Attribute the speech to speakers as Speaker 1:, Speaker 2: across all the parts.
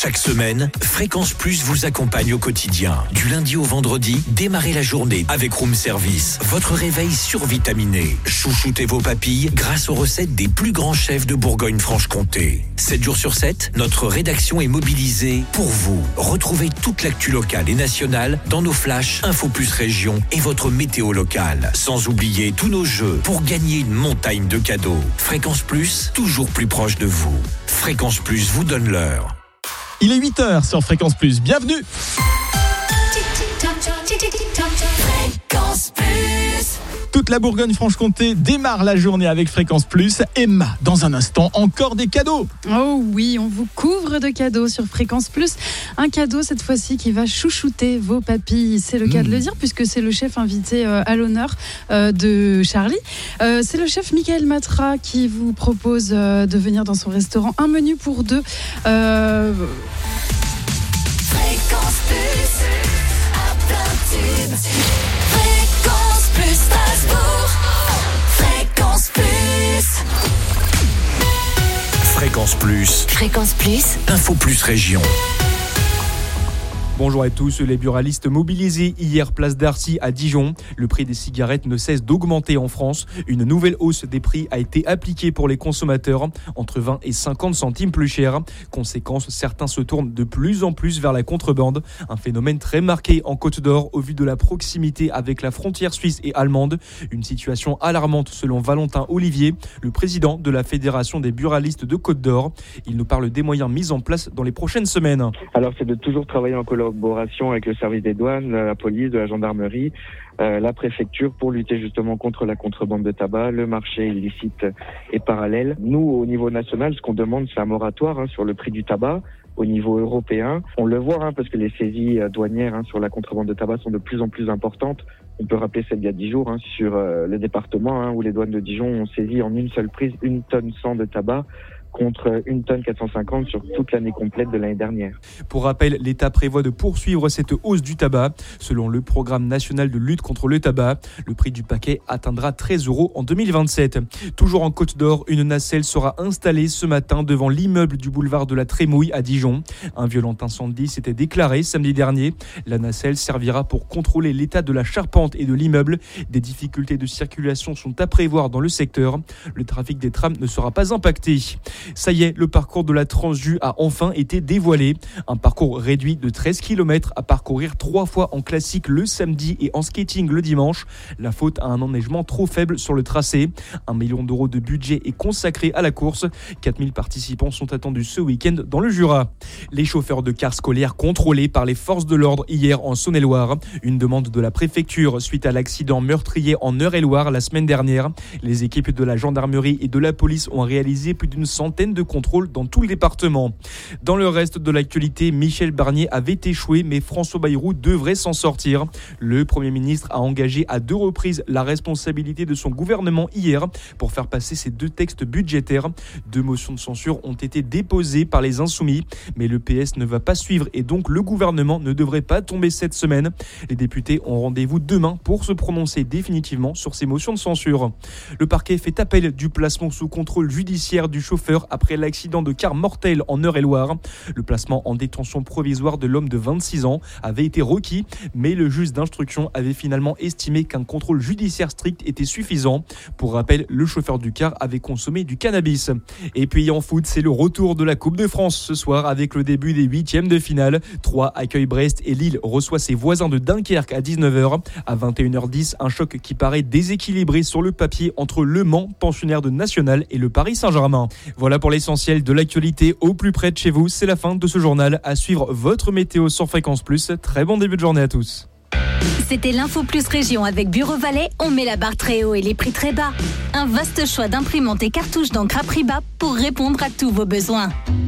Speaker 1: Chaque semaine, Fréquence Plus vous accompagne au quotidien. Du lundi au vendredi, démarrez la journée avec Room Service. Votre réveil survitaminé. Chouchoutez vos papilles grâce aux recettes des plus grands chefs de Bourgogne-Franche-Comté. 7 jours sur 7, notre rédaction est mobilisée pour vous. Retrouvez toute l'actu locale et nationale dans nos flashs Info Plus Région et votre météo locale. Sans oublier tous nos jeux pour gagner une montagne de cadeaux. Fréquence Plus, toujours plus proche de vous. Fréquence Plus vous donne l'heure.
Speaker 2: Il est 8h sur Fréquence Plus. Bienvenue.
Speaker 3: Fréquence Plus.
Speaker 2: Toute la Bourgogne-Franche-Comté démarre la journée avec Fréquence Plus. Emma, dans un instant, encore des cadeaux.
Speaker 4: Oh oui, on vous couvre de cadeaux sur Fréquence Plus. Un cadeau cette fois-ci qui va chouchouter vos papilles. C'est le cas de le dire puisque c'est le chef invité à l'honneur de Charlie. C'est le chef Michael Matra qui vous propose de venir dans son restaurant. Un menu pour deux.
Speaker 3: Fréquence Plus. À plein tube. Fréquence Plus Strasbourg. Fréquence Plus.
Speaker 1: Fréquence Plus.
Speaker 3: Fréquence Plus.
Speaker 1: Info Plus Région.
Speaker 5: Bonjour à tous, les buralistes mobilisés hier place d'Arcy à Dijon. Le prix des cigarettes ne cesse d'augmenter en France. Une nouvelle hausse des prix a été appliquée pour les consommateurs, entre 20 et 50 centimes plus cher. Conséquence, certains se tournent de plus en plus vers la contrebande. Un phénomène très marqué en Côte d'Or au vu de la proximité avec la frontière suisse et allemande. Une situation alarmante selon Valentin Olivier, le président de la Fédération des buralistes de Côte d'Or. Il nous parle des moyens mis en place dans les prochaines semaines.
Speaker 6: Alors c'est de toujours travailler en collaboration avec le service des douanes, la police, de la gendarmerie, la préfecture pour lutter justement contre la contrebande de tabac, le marché illicite et parallèle. Nous, au niveau national, ce qu'on demande, c'est un moratoire sur le prix du tabac. Au niveau européen, on le voit parce que les saisies douanières sur la contrebande de tabac sont de plus en plus importantes. On peut rappeler celle d'il y a 10 jours sur le département où les douanes de Dijon ont saisi en une seule prise 1 tonne 100 de tabac contre 1 tonne 450 sur toute l'année complète de l'année dernière.
Speaker 5: Pour rappel, l'État prévoit de poursuivre cette hausse du tabac. Selon le programme national de lutte contre le tabac, le prix du paquet atteindra 13 € en 2027. Toujours en Côte d'Or, une nacelle sera installée ce matin devant l'immeuble du boulevard de la Trémouille à Dijon. Un violent incendie s'était déclaré samedi dernier. La nacelle servira pour contrôler l'état de la charpente et de l'immeuble. Des difficultés de circulation sont à prévoir dans le secteur. Le trafic des trams ne sera pas impacté. Ça y est, le parcours de la Transju a enfin été dévoilé. Un parcours réduit de 13 km à parcourir 3 fois en classique le samedi et en skating le dimanche. La faute à un enneigement trop faible sur le tracé. 1 million d'euros de budget est consacré à la course. 4000 participants sont attendus ce week-end dans le Jura. Les chauffeurs de cars scolaires contrôlés par les forces de l'ordre hier en Saône-et-Loire. Une demande de la préfecture suite à l'accident meurtrier en Eure-et-Loire la semaine dernière. Les équipes de la gendarmerie et de la police ont réalisé plus d'une centaine de contrôles dans tout le département. Dans le reste de l'actualité, Michel Barnier avait échoué, mais François Bayrou devrait s'en sortir. Le Premier ministre a engagé à 2 reprises la responsabilité de son gouvernement hier pour faire passer ces 2 textes budgétaires. 2 motions de censure ont été déposées par les Insoumis, mais le PS ne va pas suivre et donc le gouvernement ne devrait pas tomber cette semaine. Les députés ont rendez-vous demain pour se prononcer définitivement sur ces motions de censure. Le parquet fait appel du placement sous contrôle judiciaire du chauffeur après l'accident de car mortel en Eure-et-Loire. Le placement en détention provisoire de l'homme de 26 ans avait été requis, mais le juge d'instruction avait finalement estimé qu'un contrôle judiciaire strict était suffisant. Pour rappel, le chauffeur du car avait consommé du cannabis. Et puis en foot, c'est le retour de la Coupe de France ce soir avec le début des 8e de finale. 3 accueille Brest et Lille reçoit ses voisins de Dunkerque à 19h. À 21h10, un choc qui paraît déséquilibré sur le papier entre Le Mans, pensionnaire de National, et le Paris Saint-Germain. Voilà pour l'essentiel de l'actualité au plus près de chez vous. C'est la fin de ce journal. À suivre votre météo sur Fréquence Plus. Très bon début de journée à tous.
Speaker 7: C'était l'Info Plus Région avec Bureau Valais. On met la barre très haut et les prix très bas. Un vaste choix d'imprimantes et cartouches d'encre à prix bas pour répondre à tous vos besoins.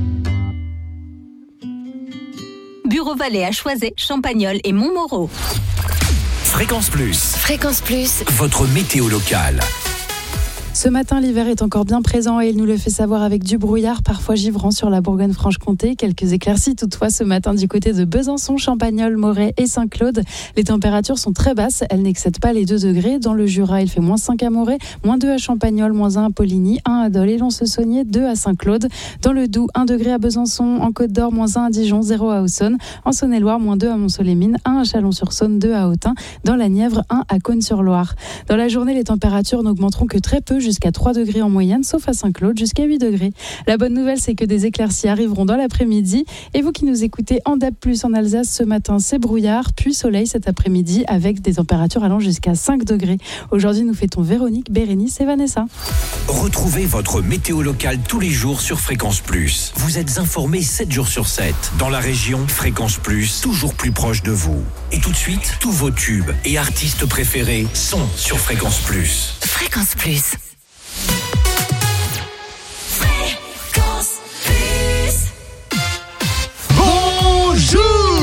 Speaker 7: Bureau Valais à Choiset, Champagnole et Montmoreau.
Speaker 1: Fréquence Plus.
Speaker 3: Fréquence Plus.
Speaker 1: Votre météo locale.
Speaker 4: Ce matin, l'hiver est encore bien présent et il nous le fait savoir avec du brouillard, parfois givrant sur la Bourgogne-Franche-Comté. Quelques éclaircies toutefois ce matin du côté de Besançon, Champagnole, Moret et Saint-Claude. Les températures sont très basses, elles n'excèdent pas les 2 degrés. Dans le Jura, il fait -5 à Moret, -2 à Champagnole, -1 à Poligny, 1 à Dole et Lons-le-Saunier, 2 à Saint-Claude. Dans le Doubs, 1 degré à Besançon, en Côte d'Or, -1 à Dijon, 0 à Auxonne. En Saône-et-Loire, -2 à Mont-Soleil-Mines, 1 à Chalon-sur-Saône, 2 à Autun. Dans la Nièvre, 1 à Cosne-sur-Loire. Dans la journée, les températures n'augmenteront que très peu, jusqu'à 3 degrés en moyenne, sauf à Saint-Claude, jusqu'à 8 degrés. La bonne nouvelle, c'est que des éclaircies arriveront dans l'après-midi. Et vous qui nous écoutez en DAB+, en Alsace, ce matin, c'est brouillard, puis soleil cet après-midi, avec des températures allant jusqu'à 5 degrés. Aujourd'hui, nous fêtons Véronique, Bérénice et Vanessa.
Speaker 1: Retrouvez votre météo locale tous les jours sur Fréquence Plus. Vous êtes informés 7 jours sur 7. Dans la région, Fréquence Plus, toujours plus proche de vous. Et tout de suite, tous vos tubes et artistes préférés sont sur Fréquence Plus.
Speaker 3: Fréquence Plus.
Speaker 2: Bonjour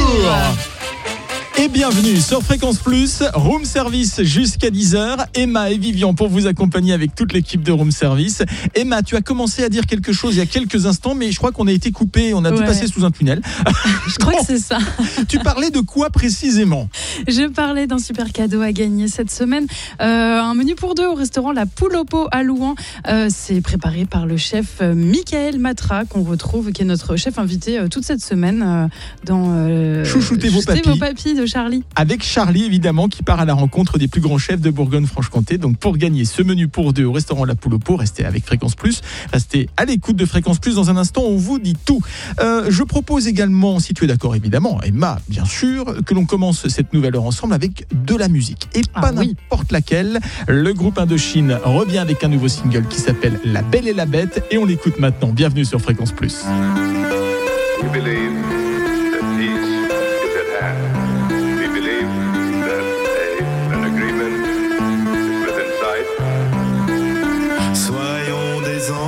Speaker 2: et bienvenue sur Fréquence Plus, Room Service jusqu'à 10h. Emma et Vivian pour vous accompagner avec toute l'équipe de Room Service. Emma, tu as commencé à dire quelque chose il y a quelques instants, mais je crois qu'on a été coupé, on a dû passer sous un tunnel.
Speaker 4: Je crois que c'est ça.
Speaker 2: Tu parlais de quoi précisément ?
Speaker 4: Je parlais d'un super cadeau à gagner cette semaine. Un menu pour 2 au restaurant La Poule au Pot à Louan. C'est préparé par le chef Michael Matra, qu'on retrouve, qui est notre chef invité toute cette semaine dans
Speaker 2: Chouchoutez vos papilles
Speaker 4: de Charlie.
Speaker 2: Avec Charlie, évidemment, qui part à la rencontre des plus grands chefs de Bourgogne-Franche-Comté. Donc, pour gagner ce menu pour 2 au restaurant La Poule au Pot, restez avec Fréquence Plus. Restez à l'écoute de Fréquence Plus. Dans un instant, on vous dit tout. Je propose également, si tu es d'accord, évidemment, Emma, bien sûr, que l'on commence cette nouvelle heure ensemble avec de la musique. Et pas n'importe laquelle. Le groupe Indochine revient avec un nouveau single qui s'appelle La Belle et la Bête. Et on l'écoute maintenant. Bienvenue sur Fréquence Plus.
Speaker 8: We believe that peace is at hand. We believe that an agreement is within sight.
Speaker 9: Soyons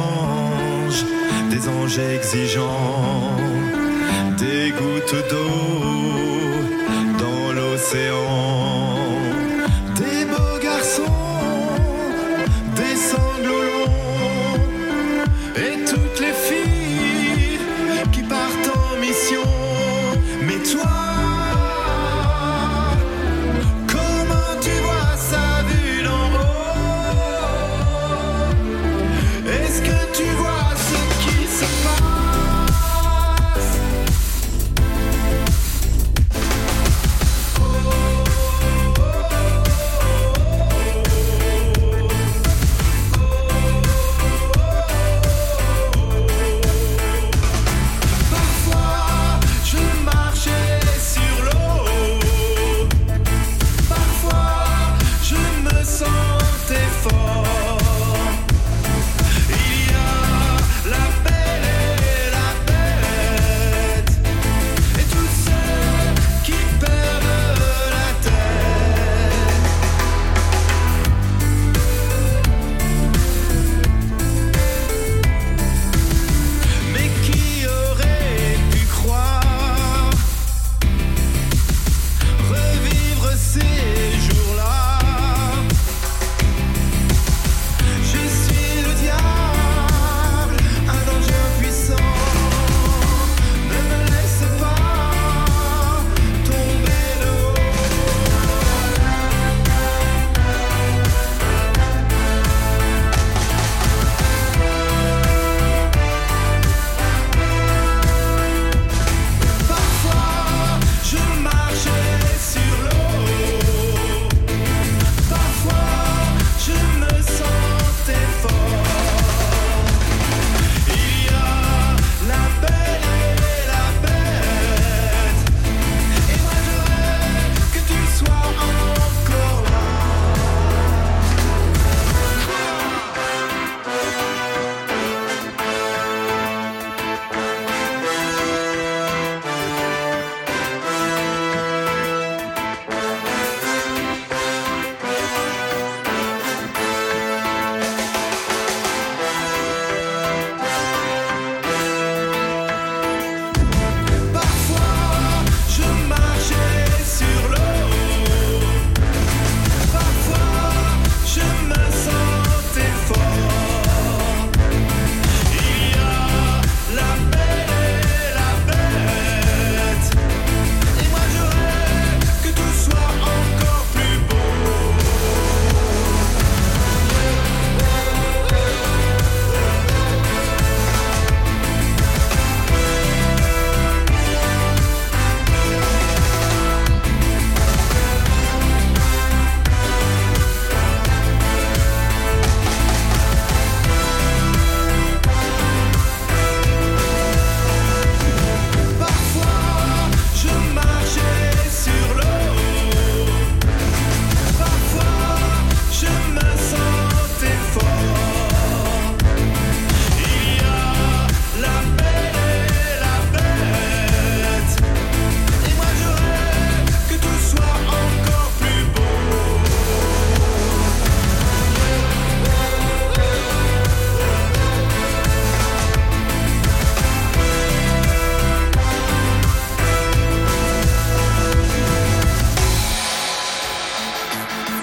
Speaker 9: des anges exigeants, des gouttes d'eau dans l'océan, des beaux garçons, des sanglots longs, et toutes les filles qui partent en mission.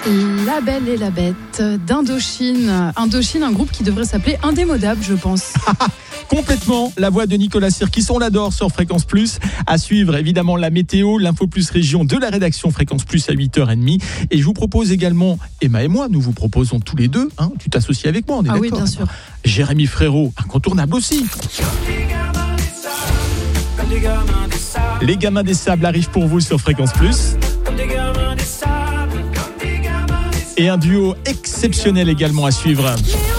Speaker 4: La Belle et la Bête d'Indochine. Indochine, un groupe qui devrait s'appeler Indémodable, je pense.
Speaker 2: Complètement, la voix de Nicolas Sirkis, on l'adore sur Fréquence Plus. À suivre évidemment la météo, l'info plus région de la rédaction Fréquence Plus à 8h30. Et je vous propose également, Emma et moi, nous vous proposons tous les deux, tu t'associes avec moi, on est d'accord?
Speaker 4: Oui, bien sûr.
Speaker 2: Jérémy Frérot, incontournable aussi. Les gamins des sables arrivent pour vous sur Fréquence Plus. Et un duo exceptionnel également à suivre.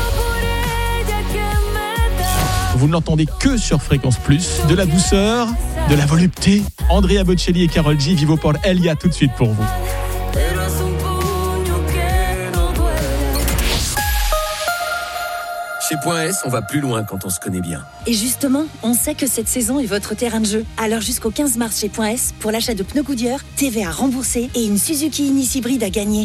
Speaker 2: Vous ne l'entendez que sur Fréquence Plus. De la douceur, de la volupté. Andrea Bocelli et Karol G, Vivo por Elia, tout de suite pour vous.
Speaker 1: Chez Point S, on va plus loin quand on se connaît bien.
Speaker 10: Et justement, on sait que cette saison est votre terrain de jeu. Alors jusqu'au 15 mars chez Point S, pour l'achat de pneus Goodyear, TVA remboursée et une Suzuki Ignis hybride à gagner.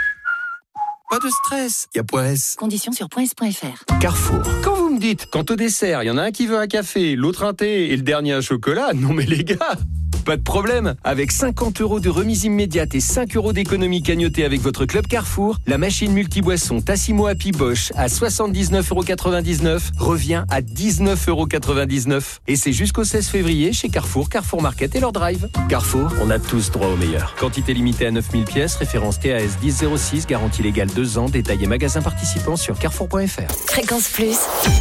Speaker 1: Pas de stress, il y a Point S.
Speaker 10: Conditions sur points.s.fr.
Speaker 1: Carrefour.
Speaker 11: Quand vous me dites, quant au dessert, il y en a un qui veut un café, l'autre un thé et le dernier un chocolat, non mais les gars, pas de problème. Avec 50 € de remise immédiate et 5 € d'économie cagnotée avec votre club Carrefour, la machine multiboisson Tassimo Happy Bosch à 79,99 € revient à 19,99 €. Et c'est jusqu'au 16 février chez Carrefour, Carrefour Market et leur drive. Carrefour, on a tous droit au meilleur. Quantité limitée à 9000 pièces, référence TAS 1006, garantie légale 2 ans, détail et magasin participants sur carrefour.fr.
Speaker 10: Fréquence Plus.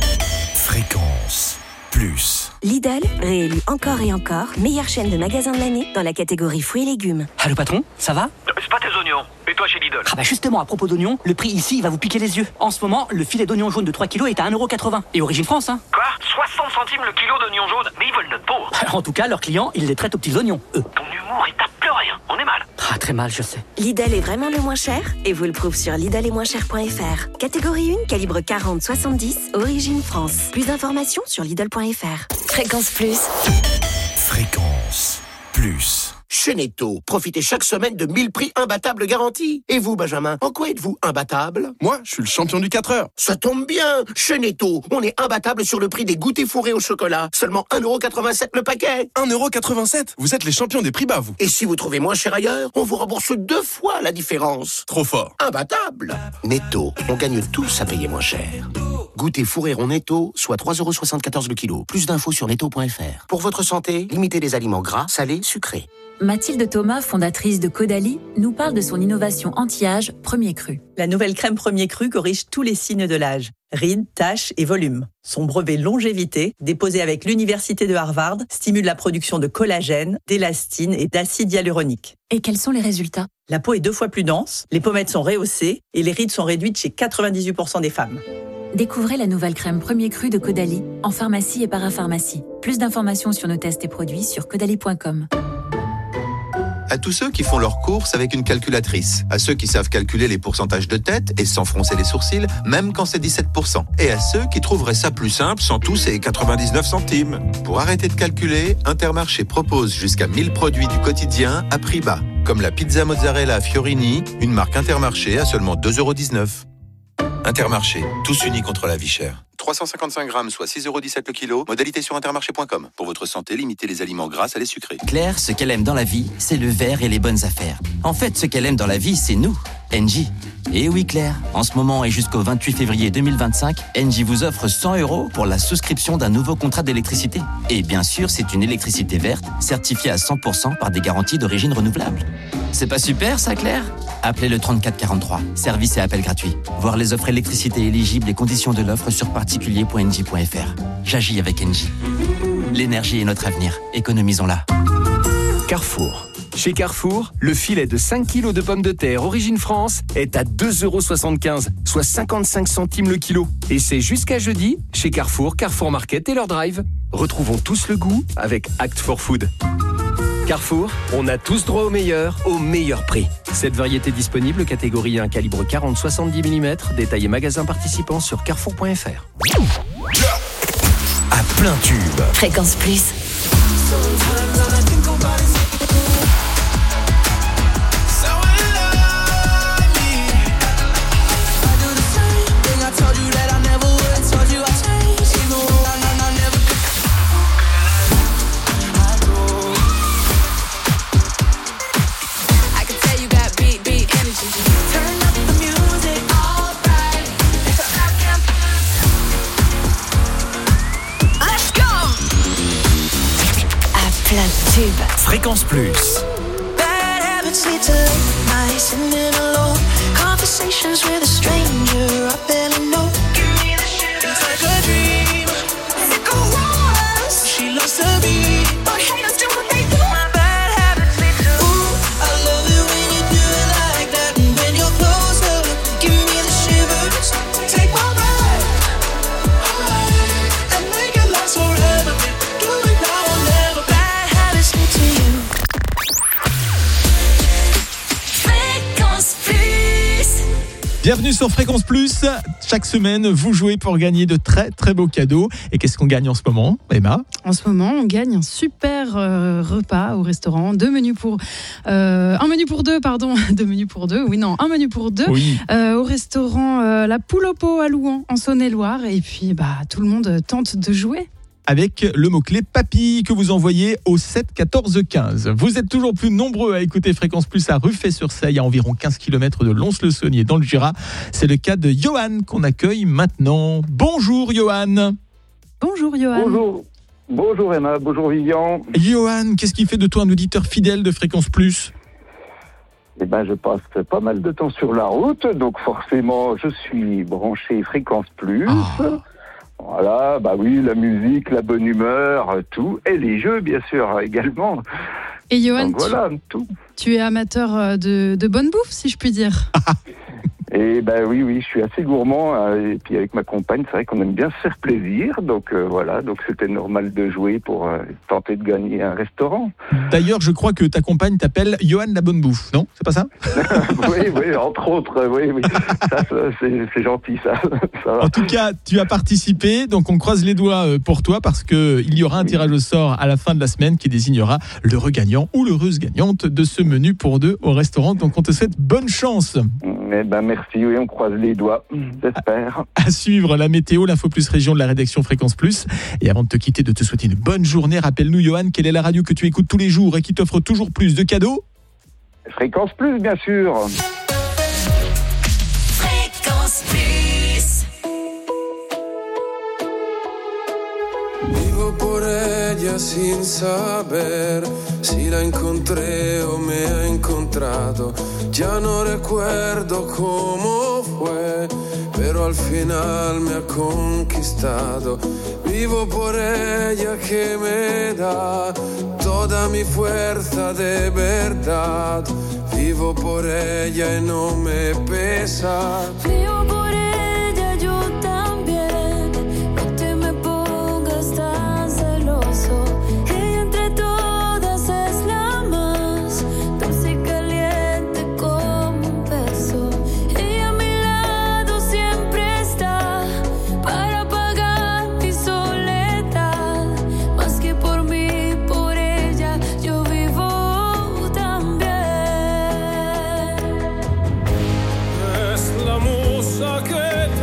Speaker 1: Fréquence Plus.
Speaker 10: Lidl, réélu encore et encore, meilleure chaîne de magasins de l'année dans la catégorie fruits et légumes.
Speaker 12: Allô patron, ça va?
Speaker 13: C'est pas tes oignons. Et toi chez Lidl?
Speaker 12: Ah bah justement, à propos d'oignons, le prix ici il va vous piquer les yeux. En ce moment, le filet d'oignons jaunes de 3 kg est à 1,80 €. Et origine France, hein.
Speaker 13: Quoi? 60 centimes le kilo d'oignons jaunes? Mais ils veulent notre peau.
Speaker 12: En tout cas, leurs clients, ils les traitent aux petits oignons, eux.
Speaker 13: Ton humour est à pleurer, hein. On est mal.
Speaker 12: Ah, très mal, je sais.
Speaker 10: Lidl est vraiment le moins cher et vous le prouve sur lidl-et-moins-cher.fr. Catégorie 1, calibre 40-70, origine France. Plus d'informations sur lidl.fr. Fréquence Plus.
Speaker 1: Fréquence Plus.
Speaker 14: Chez Netto, profitez chaque semaine de 1000 prix imbattables garantis. Et vous, Benjamin, en quoi êtes-vous imbattable?
Speaker 15: Moi, je suis le champion du 4 heures.
Speaker 14: Ça tombe bien. Chez Netto, on est imbattable sur le prix des goûters fourrés au chocolat. Seulement 1,87 € le paquet.
Speaker 15: 1,87 €? Vous êtes les champions des prix bas, vous.
Speaker 14: Et si vous trouvez moins cher ailleurs, on vous rembourse 2 fois la différence.
Speaker 15: Trop fort.
Speaker 14: Imbattable. Netto, on gagne tous à payer moins cher. Goûter fourré rond Netto, soit 3,74 € le kilo. Plus d'infos sur netto.fr. Pour votre santé, limitez les aliments gras, salés, sucrés.
Speaker 16: Mathilde Thomas, fondatrice de Caudalie, nous parle de son innovation anti-âge Premier Cru.
Speaker 17: La nouvelle crème Premier Cru corrige tous les signes de l'âge. Rides, taches et volume. Son brevet longévité, déposé avec l'Université de Harvard, stimule la production de collagène, d'élastine et d'acide hyaluronique.
Speaker 16: Et quels sont les résultats?
Speaker 17: La peau est 2 fois plus dense, les pommettes sont rehaussées et les rides sont réduites chez 98% des femmes.
Speaker 16: Découvrez la nouvelle crème Premier Cru de Caudalie en pharmacie et parapharmacie. Plus d'informations sur nos tests et produits sur caudalie.com.
Speaker 18: À tous ceux qui font leurs courses avec une calculatrice, à ceux qui savent calculer les pourcentages de tête et sans froncer les sourcils, même quand c'est 17%, et à ceux qui trouveraient ça plus simple sans tous ces 99 centimes. Pour arrêter de calculer, Intermarché propose jusqu'à 1000 produits du quotidien à prix bas, comme la pizza mozzarella Fiorini, une marque Intermarché à seulement 2,19 €. Intermarché, tous unis contre la vie chère. 355 grammes, soit 6,17 € le kilo. Modalité sur intermarché.com. Pour votre santé, limitez les aliments gras à les sucrés.
Speaker 19: Claire, ce qu'elle aime dans la vie, c'est le verre et les bonnes affaires. En fait, ce qu'elle aime dans la vie, c'est nous, Engie. Et oui Claire, en ce moment et jusqu'au 28 février 2025, Engie vous offre 100 € pour la souscription d'un nouveau contrat d'électricité. Et bien sûr, c'est une électricité verte, certifiée à 100% par des garanties d'origine renouvelable. C'est pas super ça Claire? Appelez le 34 43, service et appel gratuit. Voir les offres électricité éligibles et conditions de l'offre sur particulier.engie.fr. J'agis avec Engie. L'énergie est notre avenir, économisons-la.
Speaker 11: Carrefour. Chez Carrefour, le filet de 5 kg de pommes de terre Origine France est à 2,75 €, soit 55 centimes le kilo. Et c'est jusqu'à jeudi chez Carrefour, Carrefour Market et leur drive. Retrouvons tous le goût avec Act for Food. Carrefour, on a tous droit au meilleur prix. Cette variété disponible, catégorie 1, calibre 40-70 mm, détaillé magasin participant sur carrefour.fr.
Speaker 1: À plein tube.
Speaker 10: Fréquence Plus.
Speaker 3: Turn
Speaker 1: Fréquence Plus.
Speaker 3: Bad habits lead to late nights, sitting alone. Conversations with a stranger I barely know. Give me the shit. It's like a dream. It goes on. She loves to be, but haters do what they do. My bad habits lead to. Ooh, I love it when you do it like that. And when you're closer, give me the shivers. Take my breath and make it last forever. Do it now or never. Bad habits lead to you. Fréquence Plus.
Speaker 2: Bienvenue sur Fréquence Plus. Chaque semaine, vous jouez pour gagner de très très beaux cadeaux. Et qu'est-ce qu'on gagne en ce moment, Emma ?
Speaker 4: En ce moment, on gagne un super repas au restaurant. Un menu pour deux.
Speaker 2: Oui.
Speaker 4: Au restaurant La Poule au Pot à Louan, en Saône-et-Loire. Et puis, tout le monde tente de jouer.
Speaker 2: Avec le mot-clé papille que vous envoyez au 7 14 15. Vous êtes toujours plus nombreux à écouter Fréquence Plus à Ruffey-sur-Seille, à environ 15 km de Lons-le-Saunier dans le Jura. C'est le cas de Johan qu'on accueille maintenant. Bonjour Johan.
Speaker 4: Bonjour Johan.
Speaker 20: Bonjour Emma, bonjour Vivian.
Speaker 2: Johan, qu'est-ce qui fait de toi un auditeur fidèle de Fréquence Plus ?
Speaker 20: Je passe pas mal de temps sur la route, donc forcément je suis branché Fréquence Plus. Voilà, oui, la musique, la bonne humeur, tout. Et les jeux, bien sûr, également.
Speaker 4: Et Johan,
Speaker 20: donc, voilà, tout.
Speaker 4: Tu es amateur de bonne bouffe, si je puis dire.
Speaker 20: Et oui, je suis assez gourmand. Et puis avec ma compagne, c'est vrai qu'on aime bien se faire plaisir. Donc voilà, donc c'était normal de jouer pour tenter de gagner un restaurant.
Speaker 2: D'ailleurs, je crois que ta compagne t'appelle Johan la bonne bouffe, non ? C'est pas ça ?
Speaker 20: Oui, entre autres, oui. Ça, c'est gentil, ça va.
Speaker 2: En tout cas, tu as participé, donc on croise les doigts pour toi parce qu'il y aura un tirage au sort à la fin de la semaine qui désignera l'heureux gagnant ou l'heureuse gagnante de ce menu pour deux au restaurant. Donc on te souhaite bonne chance.
Speaker 20: Merci, oui, on croise les doigts, j'espère.
Speaker 2: À suivre la météo, l'info plus région de la rédaction Fréquence Plus. Et avant de te quitter, de te souhaiter une bonne journée, rappelle-nous, Johan, quelle est la radio que tu écoutes tous les jours et qui t'offre toujours plus de cadeaux ?
Speaker 20: Fréquence Plus, bien sûr.
Speaker 3: Fréquence Plus.
Speaker 21: Vivo por ella sin saber si la encontré o me ha encontrado. Ya no recuerdo cómo fue, pero al final me ha conquistado. Vivo por ella que me da toda mi fuerza de verdad. Vivo por ella y no me pesa.
Speaker 3: Vivo por ella, yo también. No te me pongas tan celoso. Ella entre todas es la más dulce y caliente como un beso. Ella a mi lado siempre está para apagar mi soledad. Más que por mí, por ella yo vivo también.
Speaker 21: Es la musa que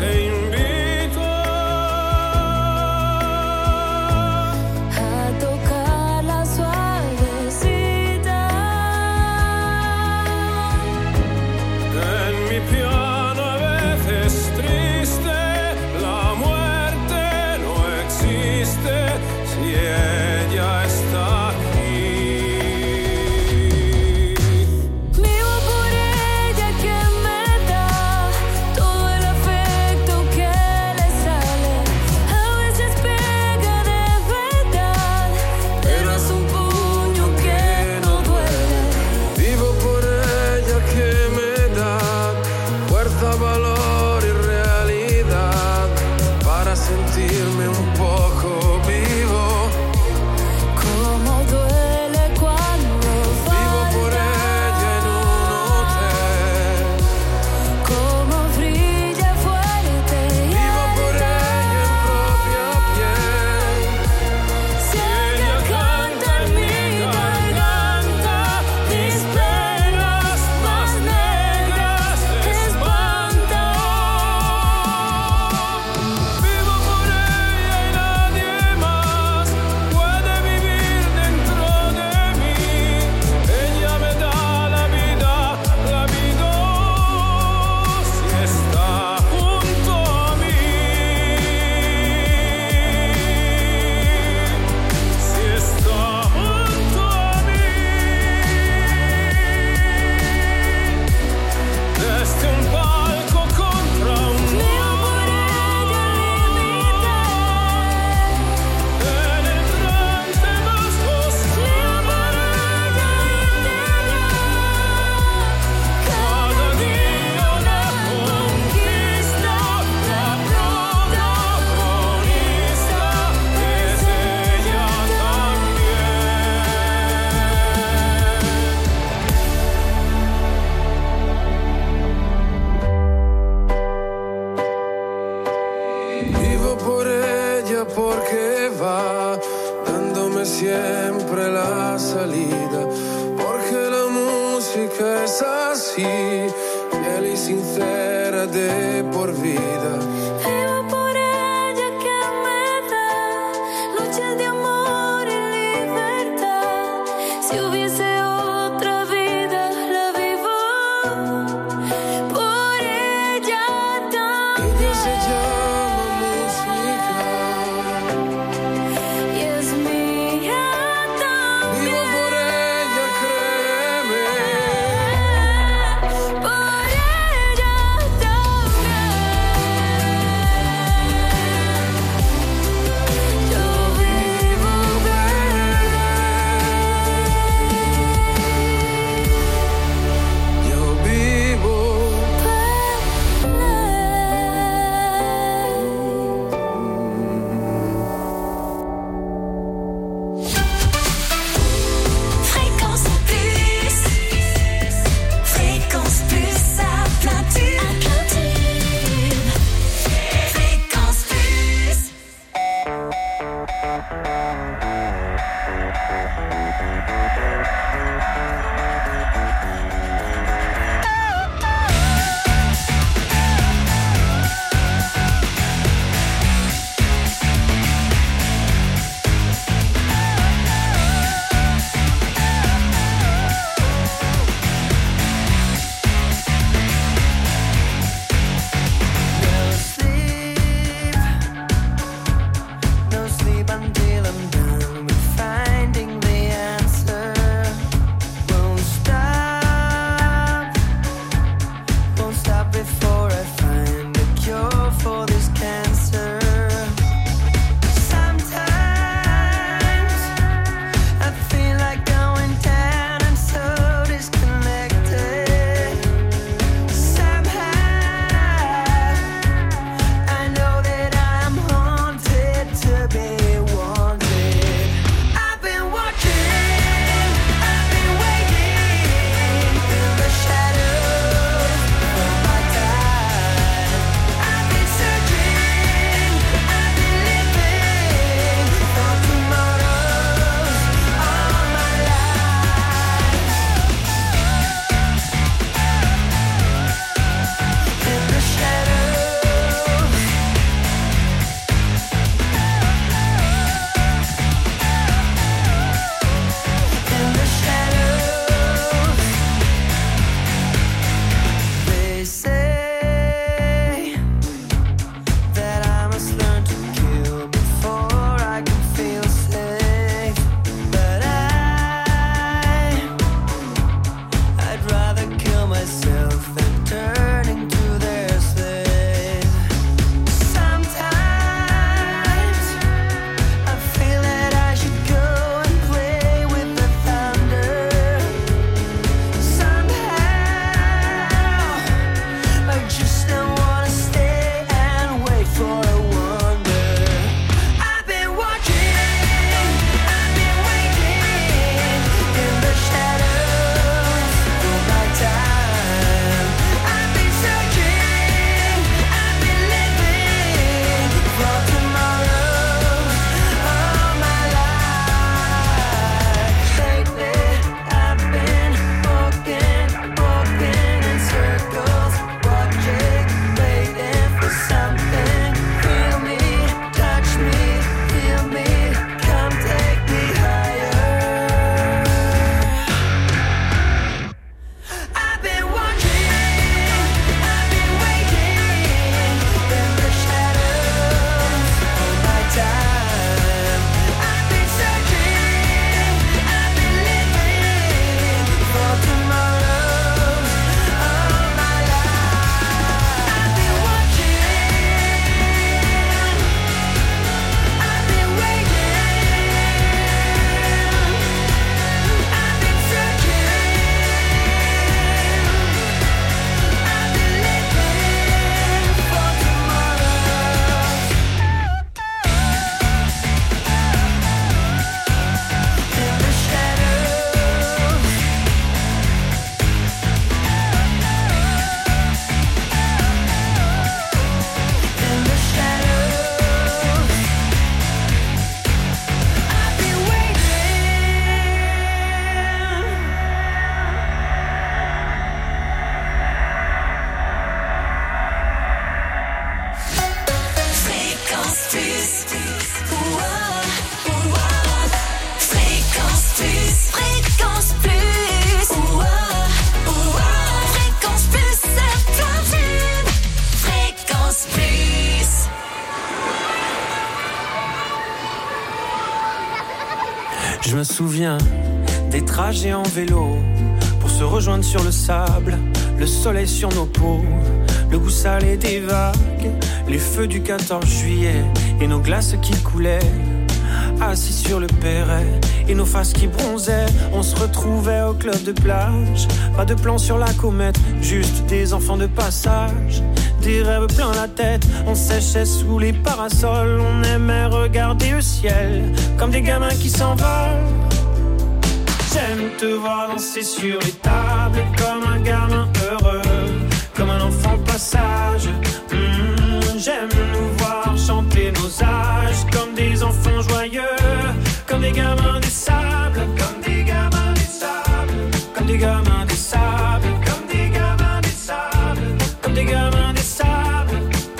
Speaker 21: salida, porque la música es así, fiel y sincera de por vida.
Speaker 3: Vivo por ella que me da noches de amor y libertad. Si hubiese otra vida, la vivo por ella también.
Speaker 21: Ella se llama música
Speaker 3: y es mía también.
Speaker 21: Vivo por ella, créeme.
Speaker 3: Por ella también. Plus. Fréquence Plus. Fréquence Plus. Fréquence Plus, c'est plein tube. Fréquence Plus.
Speaker 6: Je me souviens des trajets en vélo pour se rejoindre sur le sable, le soleil sur nos peaux, le goût salé des vagues, les feux du 14 juillet et nos glaces qui coulaient. Assis sur le perret et nos faces qui bronzaient, on se retrouvait au club de plage. Pas de plan sur la comète, juste des enfants de passage. Des rêves plein la tête, on séchait sous les parasols. On aimait regarder le ciel comme des gamins qui s'envolent. J'aime te voir danser sur les tables comme un gamin heureux, comme un enfant passage. J'aime nous voir chanter nos âges comme des enfants joyeux, comme des gamins des sables, comme des gamins des sables, comme des gamins des sables, comme des gamins des sables, comme des gamins des sables.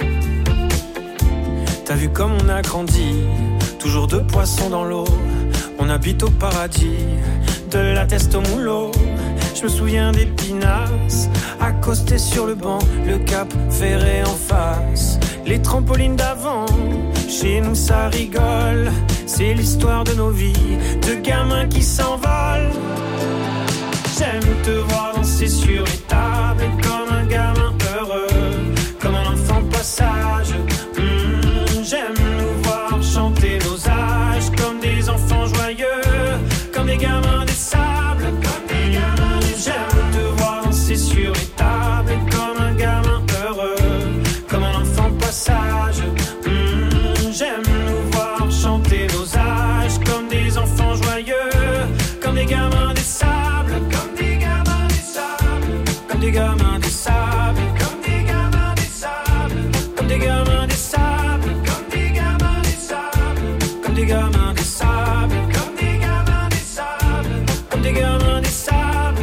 Speaker 6: T'as vu comme on a grandi, toujours deux poissons dans l'eau. On habite au paradis, de la teste au moulot. Je me souviens des pinasses, accostés sur le banc, le cap ferré en face, les trampolines d'avant. Chez nous ça rigole, c'est l'histoire de nos vies, de gamins qui s'envolent. J'aime te voir danser sur les tables comme un gamin heureux, comme un enfant passage. J'aime nous voir chanter nos âges comme des enfants joyeux, comme des gamins des sables, comme des gamins des sables. J'aime te voir danser sur les tables comme un gamin heureux, comme un enfant passage. J'aime nous voir chanter nos âges comme des enfants joyeux, comme des gamins des sables, comme des gamins des sables, comme des gamins des sables, comme des gamins des sables, comme des gamins des sables, comme des gamins des sables, comme des gamins des sables, comme des gamins des sables, comme des gamins des sables.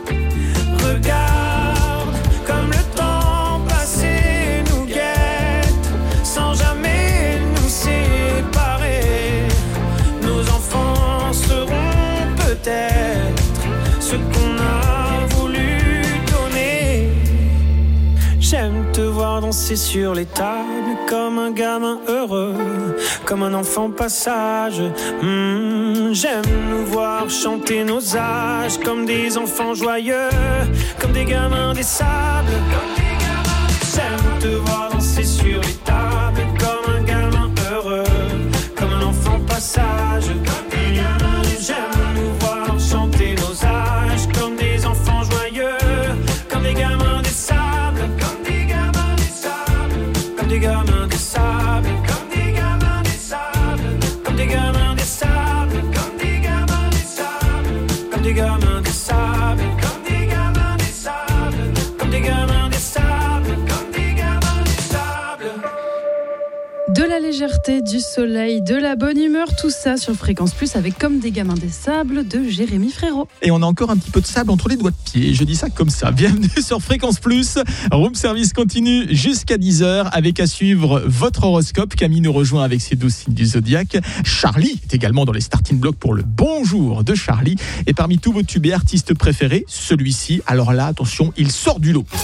Speaker 6: Regarde comme le temps passé nous guette sans jamais nous séparer. Nos enfants seront peut-être ce qu'on a voulu donner. J'aime te voir danser sur les tables comme un gamin heureux, comme un enfant passage. J'aime nous voir chanter nos âges comme des enfants joyeux, comme des gamins des sables, comme des gamins des sables. J'aime te voir danser sur les tables comme un gamin heureux, comme un enfant passage, comme des gamins des sables. J'aime nous voir chanter nos âges comme des enfants joyeux, comme des gamins des sables, comme des gamins des sables, comme des gamins des sables, comme des gamins des sables, comme des gamins des sables, comme des gamins des sables, comme des gamins des sables, comme des gamins des sables, comme des gamins des sables, comme des gamins des sables.
Speaker 4: De la légèreté, du soleil, de la bonne humeur, tout ça sur Fréquence Plus avec Comme des gamins des sables de Jérémy Frérot.
Speaker 2: Et on a encore un petit peu de sable entre les doigts de pied. Je dis ça comme ça. Bienvenue sur Fréquence Plus. Room Service continue jusqu'à 10h avec à suivre votre horoscope. Camille nous rejoint avec ses 12 signes du zodiaque. Charlie est également dans les starting blocks pour le bonjour de Charlie. Et parmi tous vos tubes et artistes préférés, celui-ci, alors là, attention, il sort du lot.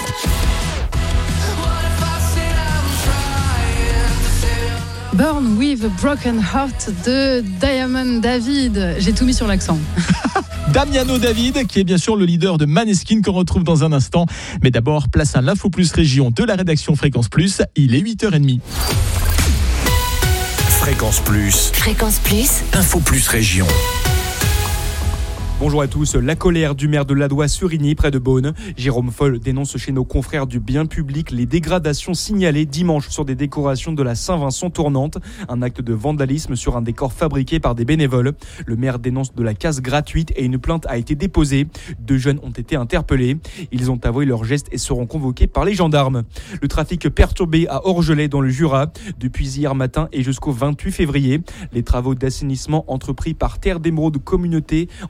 Speaker 4: Born with a Broken Heart de Diamond David. J'ai tout mis sur l'accent.
Speaker 2: Damiano David, qui est bien sûr le leader de Maneskin qu'on retrouve dans un instant. Mais d'abord, place à l'Info Plus Région de la rédaction Fréquence Plus. Il est 8h30.
Speaker 1: Fréquence Plus.
Speaker 10: Fréquence Plus.
Speaker 1: Info Plus Région.
Speaker 5: Bonjour à tous. La colère du maire de Ladois-Surigny, près de Beaune. Jérôme Foll dénonce chez nos confrères du bien public les dégradations signalées dimanche sur des décorations de la Saint-Vincent tournante. Un acte de vandalisme sur un décor fabriqué par des bénévoles. Le maire dénonce de la casse gratuite et une plainte a été déposée. 2 jeunes ont été interpellés. Ils ont avoué leurs gestes et seront convoqués par les gendarmes. Le trafic perturbé à Orgelet dans le Jura depuis hier matin et jusqu'au 28 février. Les travaux d'assainissement entrepris par Terre d'Émeraude Communauté entraînent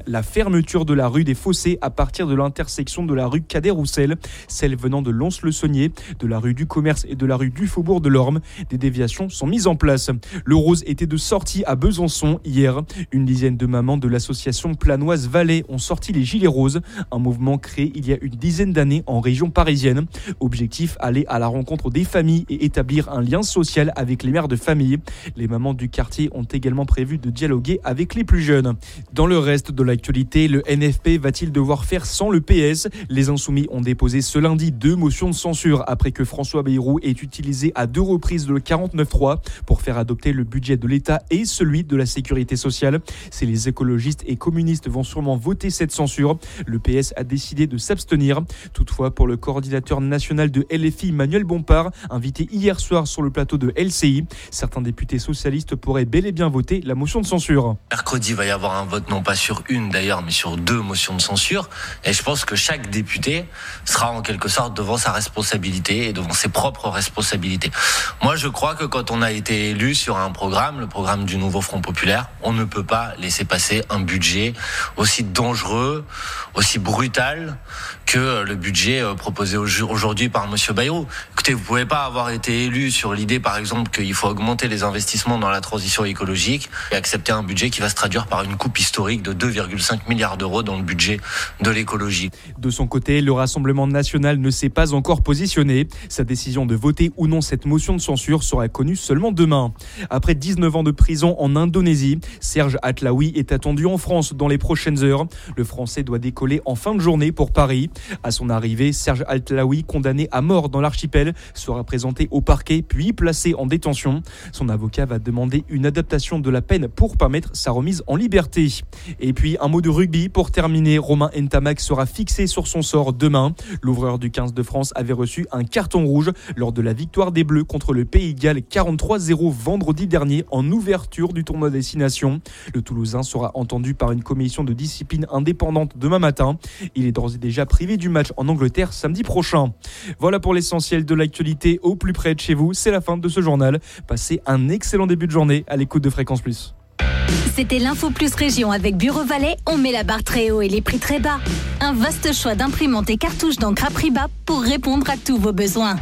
Speaker 5: la fermeture de la rue des Fossés à partir de l'intersection de la rue Cadet-Roussel, celle venant de Lons-le-Saunier, de la rue du Commerce et de la rue du Faubourg de l'Orme. Des déviations sont mises en place. Le rose était de sortie à Besançon hier. Une dizaine de mamans de l'association Planoise Valais ont sorti les gilets roses, un mouvement créé il y a une dizaine d'années en région parisienne. Objectif, aller à la rencontre des familles et établir un lien social avec les mères de famille. Les mamans du quartier ont également prévu de dialoguer avec les plus jeunes. Dans le reste de l'actualité, le NFP va-t-il devoir faire sans le PS ? Les Insoumis ont déposé ce lundi 2 motions de censure après que François Bayrou ait utilisé à 2 reprises le 49.3 pour faire adopter le budget de l'État et celui de la sécurité sociale. Si les écologistes et communistes vont sûrement voter cette censure, le PS a décidé de s'abstenir. Toutefois, pour le coordinateur national de LFI, Manuel Bompard, invité hier soir sur le plateau de LCI, certains députés socialistes pourraient bel et bien voter la motion de censure.
Speaker 7: Mercredi, il va y avoir un vote non pas sur une d'ailleurs, mais sur 2 motions de censure. Et je pense que chaque député sera en quelque sorte devant sa responsabilité et devant ses propres responsabilités. Moi, je crois que quand on a été élu sur un programme, le programme du Nouveau Front Populaire, on ne peut pas laisser passer un budget aussi dangereux, aussi brutal que le budget proposé aujourd'hui par monsieur Bayrou. Écoutez, vous pouvez pas avoir été élu sur l'idée, par exemple, qu'il faut augmenter les investissements dans la transition écologique et accepter un budget qui va se traduire par une coupe historique de 2,5 milliards d'euros dans le budget de l'écologie.
Speaker 5: De son côté, le Rassemblement national ne s'est pas encore positionné. Sa décision de voter ou non cette motion de censure sera connue seulement demain. Après 19 ans de prison en Indonésie, Serge Atlaoui est attendu en France dans les prochaines heures. Le Français doit décoller en fin de journée pour Paris. À son arrivée, Serge Atlaoui, condamné à mort dans l'archipel, sera présenté au parquet puis placé en détention. Son avocat va demander une adaptation de la peine pour permettre sa remise en liberté. Et puis un mot de rugby pour terminer. Romain Ntamak sera fixé sur son sort demain. L'ouvreur du 15 de France avait reçu un carton rouge lors de la victoire des Bleus contre le Pays de Galles 43-0 vendredi dernier en ouverture du tournoi Destination. Le Toulousain sera entendu par une commission de discipline indépendante demain matin. Il est d'ores et déjà privé du match en Angleterre samedi prochain. Voilà pour l'essentiel de l'actualité au plus près de chez vous. C'est la fin de ce journal. Passez un excellent début de journée à l'écoute de Fréquence Plus.
Speaker 22: C'était l'Info Plus Région avec Bureau Valais. On met la barre très haut et les prix très bas. Un vaste choix d'imprimantes et cartouches d'encre à prix bas pour répondre à tous vos besoins.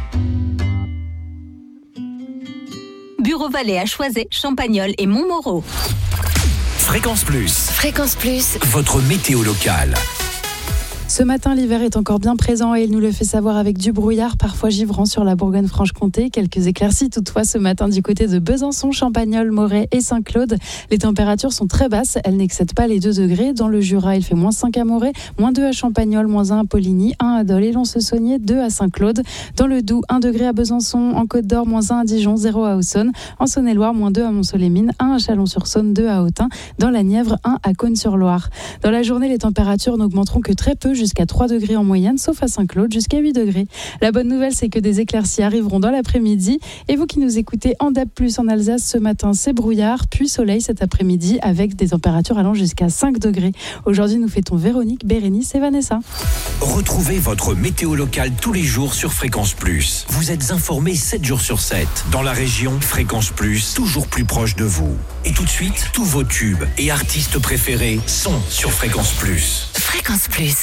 Speaker 22: Bureau Valais à Choiset, Champagnole et Montmoreau.
Speaker 1: Fréquence Plus.
Speaker 22: Fréquence Plus.
Speaker 1: Votre météo locale.
Speaker 4: Ce matin, l'hiver est encore bien présent et il nous le fait savoir avec du brouillard, parfois givrant sur la Bourgogne-Franche-Comté. Quelques éclaircies toutefois ce matin du côté de Besançon, Champagnole, Moret et Saint-Claude. Les températures sont très basses, elles n'excèdent pas les 2 degrés. Dans le Jura, il fait -5 à Moret, -2 à Champagnole, -1 à Poligny, 1 à Dole et Lons-le-Saunier, 2 à Saint-Claude. Dans le Doubs, 1 degré à Besançon, en Côte d'Or, -1 à Dijon, 0 à Auxonne. En Saône-et-Loire, -2 à Mont-Soleil-Mines, 1 à Chalon-sur-Saône, 2 à Autun. Dans la Nièvre, 1 à Cosne-sur-Loire. Dans la journée, les températures n'augmenteront que très peu, jusqu'à 3 degrés en moyenne, sauf à Saint-Claude, jusqu'à 8 degrés. La bonne nouvelle, c'est que des éclaircies arriveront dans l'après-midi. Et vous qui nous écoutez en DAB+, en Alsace, ce matin, c'est brouillard, puis soleil cet après-midi, avec des températures allant jusqu'à 5 degrés. Aujourd'hui, nous fêtons Véronique, Bérénice et Vanessa.
Speaker 1: Retrouvez votre météo locale tous les jours sur Fréquence Plus. Vous êtes informés 7 jours sur 7. Dans la région, Fréquence Plus, toujours plus proche de vous. Et tout de suite, tous vos tubes et artistes préférés sont sur Fréquence Plus.
Speaker 22: Fréquence Plus.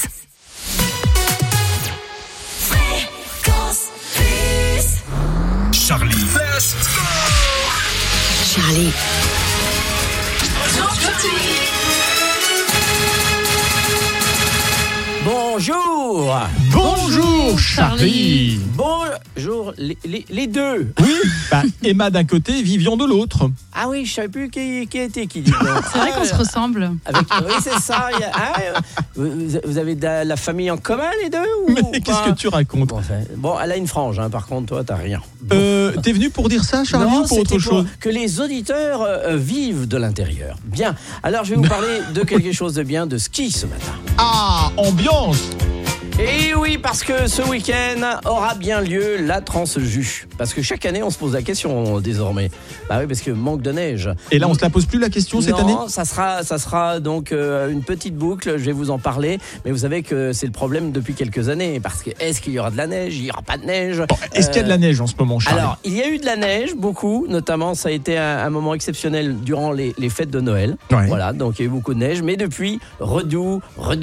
Speaker 1: Charlie.
Speaker 22: Charlie.
Speaker 23: Bonjour.
Speaker 2: Bonjour Charlie.
Speaker 23: Bonjour les deux.
Speaker 2: Oui, Emma d'un côté, Vivian de l'autre.
Speaker 23: Ah oui, je savais plus qui était qui dit.
Speaker 4: C'est vrai qu'on se ressemble.
Speaker 23: Oui, c'est ça. Vous avez de la famille en commun les deux ou
Speaker 2: Mais qu'est-ce que tu racontes?
Speaker 23: Bon, elle a une frange, par contre, toi, t'as rien.
Speaker 2: T'es venu pour dire ça, Charlie,
Speaker 23: non,
Speaker 2: ou pour autre chose?
Speaker 23: Que les auditeurs vivent de l'intérieur. Bien, alors je vais vous parler de quelque chose de bien, de ski ce matin.
Speaker 2: Ah, ambiance.
Speaker 23: Et oui, parce que ce week-end aura bien lieu la Transjus. Parce que chaque année, on se pose la question désormais. Bah oui, parce que manque de neige.
Speaker 2: Et là, on se la pose plus la question cette année ?
Speaker 23: Non, ça sera donc une petite boucle, je vais vous en parler. Mais vous savez que c'est le problème depuis quelques années. Parce que est-ce qu'il y aura de la neige ? Il n'y aura pas de neige.
Speaker 2: Bon, est-ce qu'il y a de la neige en ce moment, Charles ?
Speaker 23: Alors, il y a eu de la neige, beaucoup. Notamment, ça a été un moment exceptionnel durant les fêtes de Noël.
Speaker 2: Ouais.
Speaker 23: Voilà, donc il y a eu beaucoup de neige. Mais depuis, redoux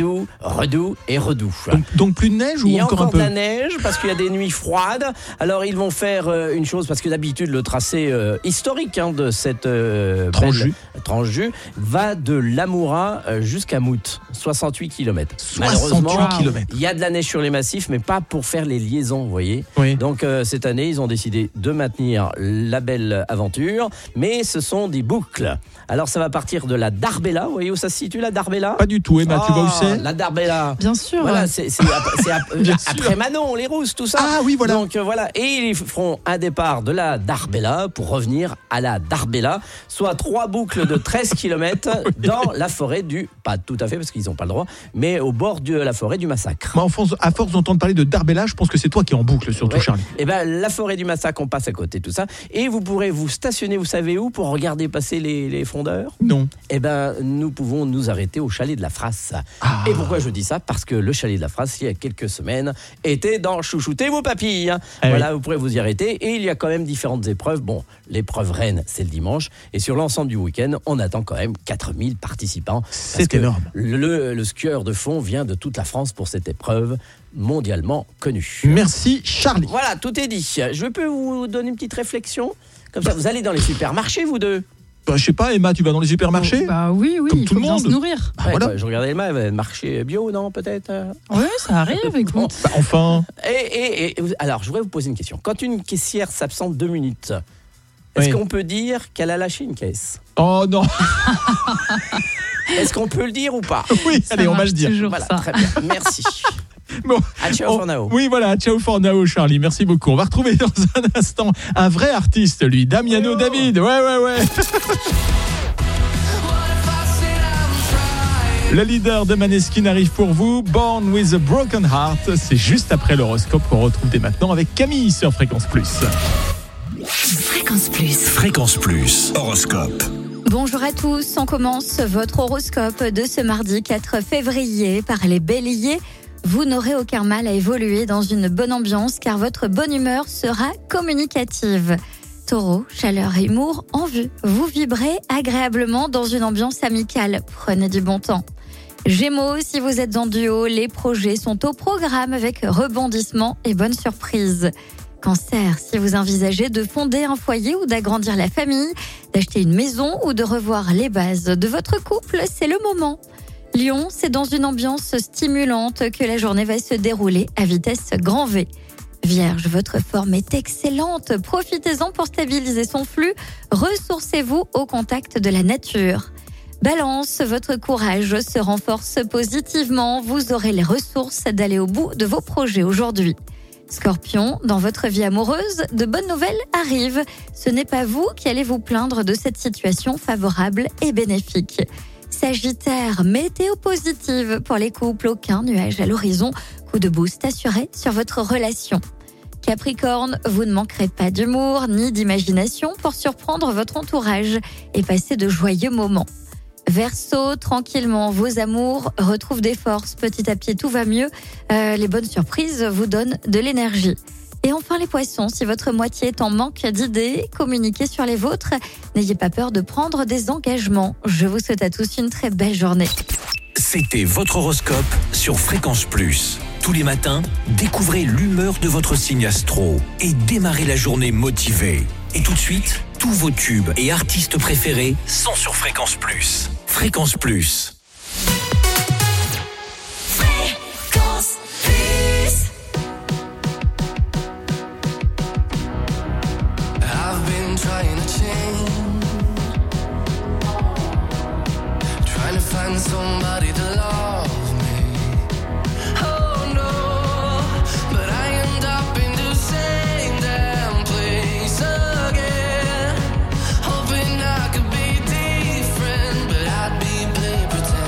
Speaker 23: et redoux.
Speaker 2: Donc plus de neige ou
Speaker 23: il y a
Speaker 2: encore un peu ?
Speaker 23: de la neige parce qu'il y a des nuits froides. Alors ils vont faire une chose, parce que d'habitude le tracé historique de cette Transjus va de Lamoura jusqu'à Mout, 68 km. Malheureusement, il y a de la neige sur les massifs, mais pas pour faire les liaisons, vous voyez.
Speaker 2: Oui.
Speaker 23: Donc cette année, ils ont décidé de maintenir la belle aventure, mais ce sont des boucles. Alors ça va partir de la Darbella. Vous voyez où ça se situe, la Darbella ?
Speaker 2: Pas du tout, Emma, tu vois où c'est ?
Speaker 23: La Darbella.
Speaker 4: Bien sûr.
Speaker 23: Voilà, c'est après Manon, les Rousses, tout ça.
Speaker 2: Ah oui, voilà.
Speaker 23: Donc voilà, et ils feront un départ de la Darbella pour revenir à la Darbella, soit 3 boucles de 13 km dans la forêt pas tout à fait parce qu'ils n'ont pas le droit, mais au bord de la forêt du Massacre.
Speaker 2: Moi, à force d'entendre parler de Darbella, je pense que c'est toi qui es en boucle, surtout,
Speaker 23: Ouais.
Speaker 2: Charlie.
Speaker 23: Et ben la forêt du Massacre, on passe à côté, tout ça, et vous pourrez vous stationner, vous savez où, pour regarder passer les frondeurs ?
Speaker 2: Non.
Speaker 23: Eh ben, nous pouvons nous arrêter au chalet de la Frasse. Et pourquoi je dis ça ? Parce que le chalet de la Frasse, il y a quelques semaines, était dans Chouchouter vos papilles. Voilà, vous pourrez vous y arrêter. Et il y a quand même différentes épreuves. Bon, l'épreuve reine, c'est le dimanche. Et sur l'ensemble du week-end, on attend quand même 4000 participants.
Speaker 2: C'est énorme.
Speaker 23: Le skieur de fond vient de toute la France pour cette épreuve mondialement connue.
Speaker 2: Merci, Charlie.
Speaker 23: Voilà, tout est dit. Je peux vous donner une petite réflexion ? Comme ça, vous allez dans les supermarchés, vous deux ?
Speaker 2: Bah, je sais pas, Emma, tu vas dans les supermarchés ?
Speaker 4: Bah oui,
Speaker 2: comme
Speaker 4: il
Speaker 2: tout
Speaker 4: faut
Speaker 2: le
Speaker 4: bien
Speaker 2: monde.
Speaker 4: se nourrir.
Speaker 23: Voilà. Je regardais Emma, elle va marché bio, non, peut-être ?
Speaker 4: Oui, ça arrive, écoute.
Speaker 2: Bah, enfin.
Speaker 23: Et alors, je voudrais vous poser une question. Quand une caissière s'absente 2 minutes, est-ce qu'on peut dire qu'elle a lâché une caisse ?
Speaker 2: Oh non.
Speaker 23: Est-ce qu'on peut le dire ou pas ?
Speaker 2: Oui, allez, on va le dire.
Speaker 23: Voilà, très bien, merci.
Speaker 2: Bon,
Speaker 23: ciao for now.
Speaker 2: Oui, voilà, ciao for now, Charlie. Merci beaucoup. On va retrouver dans un instant un vrai artiste, lui, Damiano David. Ouais. Le leader de Maneskin arrive pour vous. Born with a Broken Heart. C'est juste après l'horoscope qu'on retrouve dès maintenant avec Camille sur Fréquence Plus.
Speaker 1: Fréquence Plus. Fréquence Plus. Horoscope.
Speaker 22: Bonjour à tous, on commence votre horoscope de ce mardi 4 février par les béliers. Vous n'aurez aucun mal à évoluer dans une bonne ambiance car votre bonne humeur sera communicative. Taureau, chaleur et humour en vue. Vous vibrez agréablement dans une ambiance amicale. Prenez du bon temps. Gémeaux, si vous êtes en duo, les projets sont au programme avec rebondissements et bonnes surprises. Cancer, si vous envisagez de fonder un foyer ou d'agrandir la famille, d'acheter une maison ou de revoir les bases de votre couple, c'est le moment. Lion, c'est dans une ambiance stimulante que la journée va se dérouler à vitesse grand V. Vierge, votre forme est excellente, profitez-en pour stabiliser son flux, ressourcez-vous au contact de la nature. Balance, votre courage se renforce positivement, vous aurez les ressources d'aller au bout de vos projets aujourd'hui. Scorpion, dans votre vie amoureuse, de bonnes nouvelles arrivent. Ce n'est pas vous qui allez vous plaindre de cette situation favorable et bénéfique. Sagittaire, météo positive pour les couples, aucun nuage à l'horizon, coup de boost assuré sur votre relation. Capricorne, vous ne manquerez pas d'humour ni d'imagination pour surprendre votre entourage et passer de joyeux moments. Verseau, tranquillement, vos amours retrouvent des forces. Petit à petit, tout va mieux. Les bonnes surprises vous donnent de l'énergie. Et enfin, les poissons, si votre moitié est en manque d'idées, communiquez sur les vôtres. N'ayez pas peur de prendre des engagements. Je vous souhaite à tous une très belle journée.
Speaker 1: C'était votre horoscope sur Fréquence Plus. Tous les matins, découvrez l'humeur de votre signe astro et démarrez la journée motivé. Et tout de suite, tous vos tubes et artistes préférés sont sur Fréquence Plus. Fréquence Plus.
Speaker 3: Fréquence Plus.
Speaker 21: I've been trying to change, trying to find somebody to love me. Oh no, but I end up in the same damn place again, hoping I could be different, but I'd be playing pretend.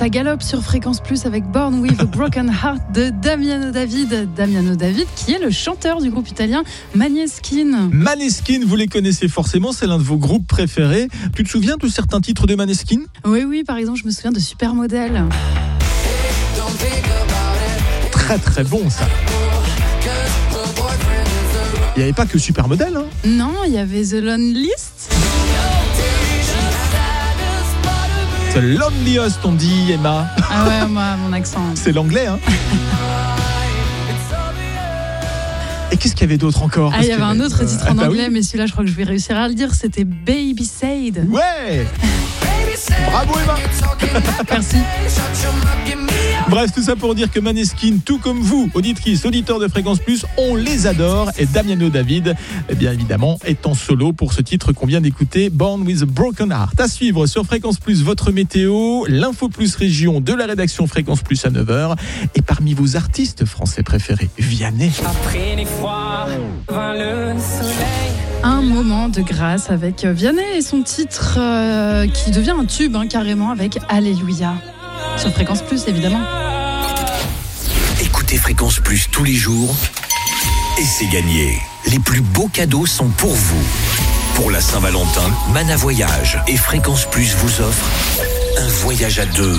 Speaker 4: Ça galope sur Fréquence Plus avec Born with a Broken Heart de Damiano David. Damiano David qui est le chanteur du groupe italien Maneskin.
Speaker 2: Maneskin, vous les connaissez forcément, c'est l'un de vos groupes préférés. Tu te souviens de certains titres de Maneskin ?
Speaker 4: Oui, par exemple, je me souviens de Supermodel.
Speaker 2: Très très bon ça. Il n'y avait pas que Supermodel, hein ?
Speaker 4: Non, il y avait The Loneliest.
Speaker 2: The Loneliest, on dit, Emma.
Speaker 4: Ah ouais, moi, mon accent.
Speaker 2: C'est l'anglais, hein. Et qu'est-ce qu'il y avait d'autre encore ?
Speaker 4: Il y avait un autre titre en anglais, mais celui-là, je crois que je vais réussir à le dire. C'était Baby Said.
Speaker 2: Ouais. Bravo, Emma.
Speaker 4: Merci.
Speaker 2: Bref, tout ça pour dire que Maneskin, tout comme vous, auditrices, auditeurs de Fréquence Plus, on les adore. Et Damiano David, bien évidemment, est en solo pour ce titre qu'on vient d'écouter, Born with a Broken Heart. À suivre sur Fréquence Plus, votre météo, l'info plus région de la rédaction Fréquence Plus à 9h. Et parmi vos artistes français préférés, Vianney.
Speaker 6: Après les froids, vint le soleil.
Speaker 4: Un moment de grâce avec Vianney et son titre qui devient un tube carrément avec Alléluia. Sur Fréquence Plus, évidemment.
Speaker 1: Écoutez Fréquence Plus tous les jours et c'est gagné. Les plus beaux cadeaux sont pour vous. Pour la Saint-Valentin, Mana Voyage et Fréquence Plus vous offrent un voyage à deux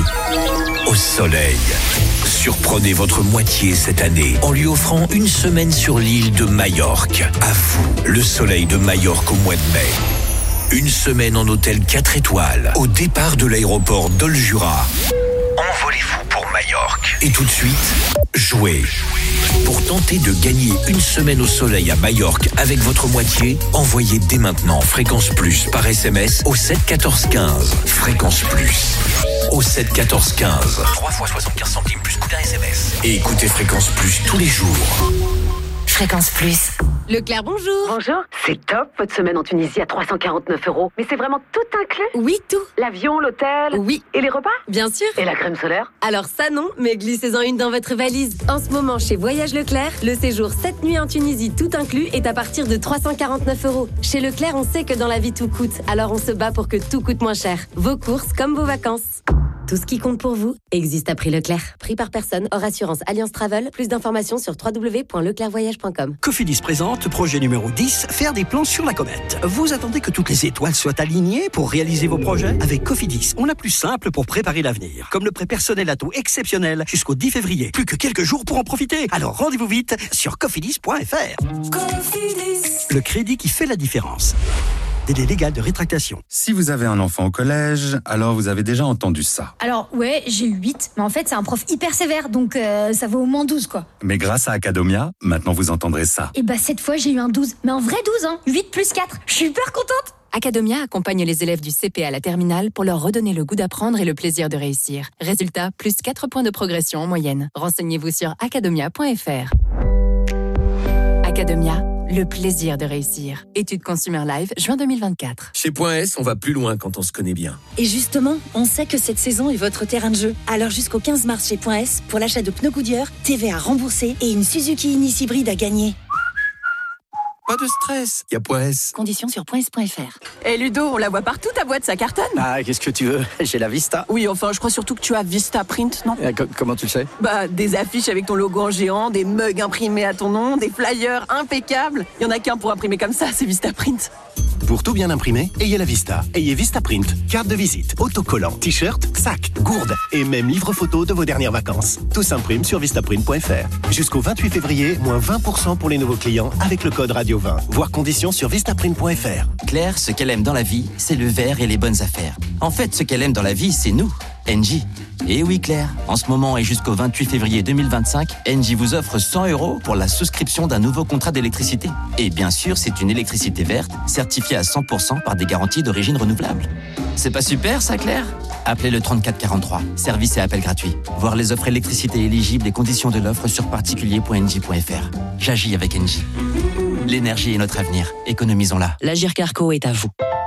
Speaker 1: au soleil. Surprenez votre moitié cette année en lui offrant une semaine sur l'île de Majorque. À vous, le soleil de Majorque au mois de mai. Une semaine en hôtel 4 étoiles au départ de l'aéroport d'Oljura. Envolez-vous pour Majorque. Et tout de suite, jouez. Pour tenter de gagner une semaine au soleil à Majorque avec votre moitié, envoyez dès maintenant Fréquence Plus par SMS au 7 14 15. Fréquence Plus au 7 14 15. 3 fois 75 centimes plus coût d'un SMS. Et écoutez Fréquence Plus tous les jours.
Speaker 10: Fréquence Plus.
Speaker 8: Leclerc, bonjour.
Speaker 10: Bonjour, c'est top votre semaine en Tunisie à 349 €. Mais c'est vraiment tout inclus ?
Speaker 8: Oui, tout.
Speaker 10: L'avion, l'hôtel ?
Speaker 8: Oui.
Speaker 10: Et les repas ?
Speaker 8: Bien sûr.
Speaker 10: Et la crème solaire ?
Speaker 8: Alors ça non, mais glissez-en une dans votre valise. En ce moment, chez Voyage Leclerc, le séjour 7 nuits en Tunisie tout inclus est à partir de 349 €. Chez Leclerc, on sait que dans la vie tout coûte, alors on se bat pour que tout coûte moins cher. Vos courses comme vos vacances. Tout ce qui compte pour vous existe à prix Leclerc. Prix par personne, hors assurance Alliance Travel. Plus d'informations sur www.leclercvoyage.com.
Speaker 9: Cofidis présente projet numéro 10, faire des plans sur la comète. Vous attendez que toutes les étoiles soient alignées pour réaliser vos projets ? Avec Cofidis, on a plus simple pour préparer l'avenir. Comme le prêt personnel à taux exceptionnel jusqu'au 10 février. Plus que quelques jours pour en profiter. Alors rendez-vous vite sur cofidis.fr. Cofidis. Le crédit qui fait la différence. Délai légal de rétractation.
Speaker 13: Si vous avez un enfant au collège, alors vous avez déjà entendu ça.
Speaker 24: Alors ouais, j'ai eu 8, mais en fait c'est un prof hyper sévère, donc ça vaut au moins 12 quoi.
Speaker 13: Mais grâce à Academia, maintenant vous entendrez ça.
Speaker 24: Et cette fois j'ai eu un 12, mais en vrai 12 hein, 8 plus 4, je suis hyper contente.
Speaker 25: Academia accompagne les élèves du CP à la terminale pour leur redonner le goût d'apprendre et le plaisir de réussir. Résultat, plus 4 points de progression en moyenne. Renseignez-vous sur academia.fr. Academia, le plaisir de réussir. Étude Consumer Live, juin 2024.
Speaker 26: Chez Point S, on va plus loin quand on se connaît bien.
Speaker 27: Et justement, on sait que cette saison est votre terrain de jeu. Alors jusqu'au 15 mars chez Point S, pour l'achat de pneus Goodyear, TVA remboursée et une Suzuki Ignis hybride à gagner.
Speaker 26: Pas de stress, y a Point S.
Speaker 27: Conditions sur points.fr.
Speaker 28: Et Ludo, on la voit partout ta boîte, ça cartonne.
Speaker 9: Ah, qu'est-ce que tu veux ? J'ai la Vista.
Speaker 28: Oui, enfin, je crois surtout que tu as Vista Print, non ?
Speaker 9: Comment tu le sais ?
Speaker 28: Des affiches avec ton logo en géant, des mugs imprimés à ton nom, des flyers impeccables. Il y en a qu'un pour imprimer comme ça, c'est Vista Print.
Speaker 29: Pour tout bien imprimer, ayez la Vista. Ayez Vista Print, carte de visite, autocollant, t-shirt, sac, gourde et même livre photo de vos dernières vacances. Tout s'imprime sur vistaprint.fr. Jusqu'au 28 février, moins 20% pour les nouveaux clients avec le code Radio 20. Voir conditions sur vistaprint.fr.
Speaker 19: Claire, ce qu'elle aime dans la vie, c'est le verre et les bonnes affaires. En fait, ce qu'elle aime dans la vie, c'est nous, Engie. Et oui Claire, en ce moment et jusqu'au 28 février 2025, Engie vous offre 100 € pour la souscription d'un nouveau contrat d'électricité. Et bien sûr, c'est une électricité verte, certifiée à 100% par des garanties d'origine renouvelable. C'est pas super ça Claire ? Appelez le 3443, service et appel gratuit. Voir les offres électricité éligibles et conditions de l'offre sur particulier.engie.fr. J'agis avec Engie. L'énergie est notre avenir, économisons-la.
Speaker 27: L'Agir Carco est à vous.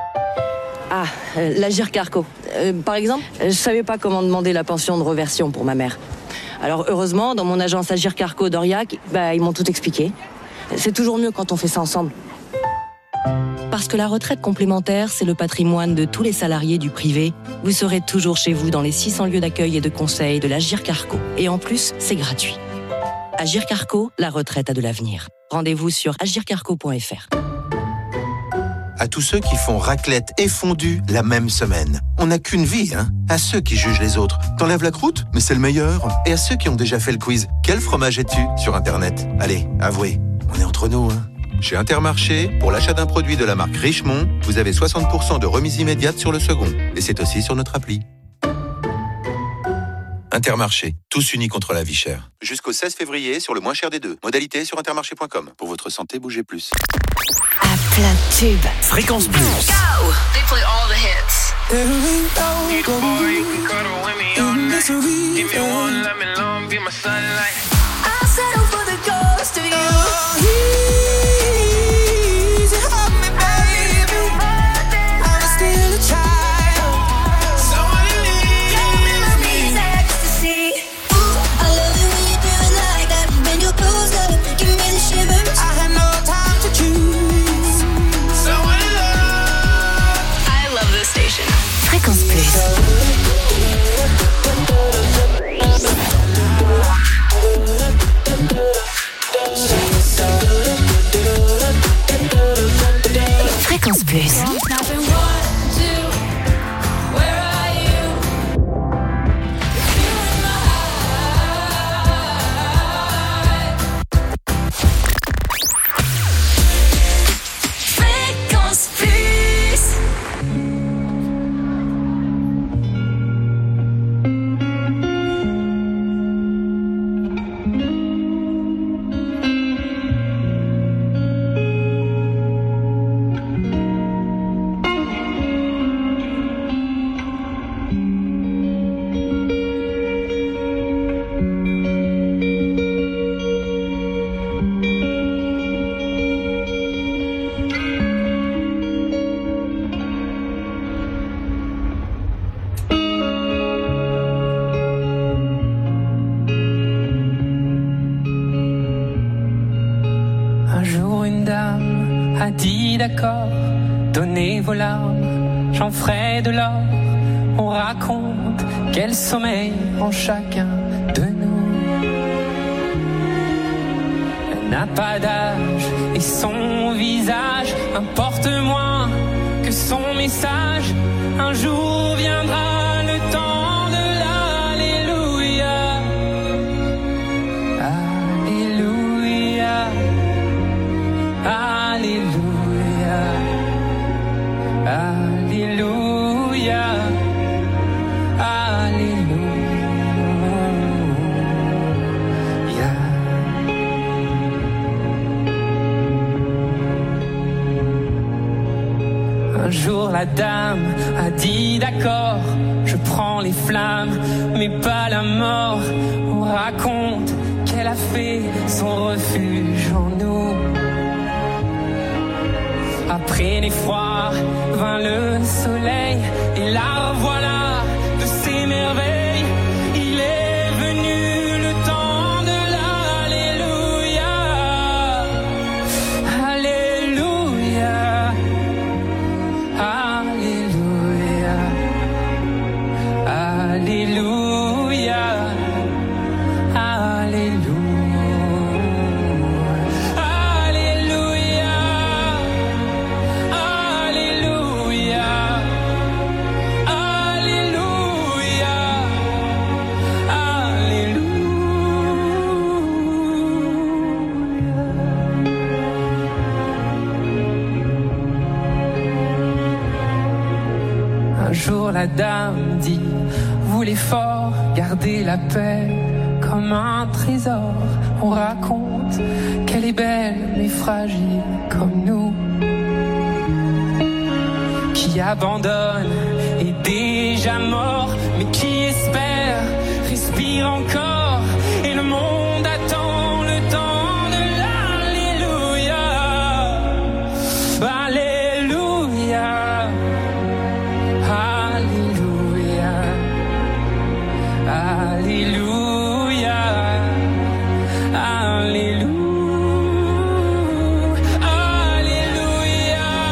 Speaker 30: L'Agir Carco. Par exemple, je savais pas comment demander la pension de reversion pour ma mère. Alors heureusement, dans mon agence Agir Carco d'Aurillac, ils m'ont tout expliqué. C'est toujours mieux quand on fait ça ensemble. Parce que la retraite complémentaire, c'est le patrimoine de tous les salariés du privé, vous serez toujours chez vous dans les 600 lieux d'accueil et de conseil de l'Agirc Arrco. Et en plus, c'est gratuit. Agirc Arrco, la retraite a de l'avenir. Rendez-vous sur agircarco.fr.
Speaker 5: À tous ceux qui font raclette et fondue la même semaine. On n'a qu'une vie, hein. À ceux qui jugent les autres. T'enlèves la croûte, mais c'est le meilleur. Et à ceux qui ont déjà fait le quiz. Quel fromage es-tu sur Internet? Allez, avouez, on est entre nous, hein. Chez Intermarché, pour l'achat d'un produit de la marque Richemont, vous avez 60% de remise immédiate sur le second. Et c'est aussi sur notre appli. Intermarché, tous unis contre la vie chère. Jusqu'au 16 février sur le moins cher des deux. Modalité sur intermarché.com. Pour votre santé, bougez plus.
Speaker 10: À plein de tubes.
Speaker 1: Fréquence Plus.
Speaker 10: Go! They play all the hits.
Speaker 3: I settle for the ghost of you. Easy, hug me, baby. I'm still a child. So I need ecstasy. Ooh, I love it when you do it like that. When your clothes up, give me the shivers. I have no time to choose. So
Speaker 10: I love this station. Fréquence Plus. Fréquence Plus.
Speaker 3: Fréquence Plus.
Speaker 6: Un jour une dame a dit d'accord, donnez vos larmes, j'en ferai de l'or. On raconte quel sommeil en chacun de nous. Elle n'a pas d'âge et son visage importe moins que son message. Un jour viendra le temps de l'alléluia. Alléluia. Alléluia, Alléluia, Alléluia. Un jour la dame a dit d'accord, je prends les flammes, mais pas la mort. On raconte qu'elle a fait son refuge en nous. Après l'effroi vint le soleil et la revoilà de ses merveilles. Il est venu le temps de l'alléluia. Alléluia. Alléluia. Alléluia. Alléluia. Un jour la dame dit, voulez fort garder la paix comme un trésor. On raconte qu'elle est belle mais fragile comme nous, qui abandonne est déjà mort, mais qui espère respire encore. Et le monde attend le temps de l'alléluia. Alléluia. Alléluia. Alléluia. Alléluia. Alléluia.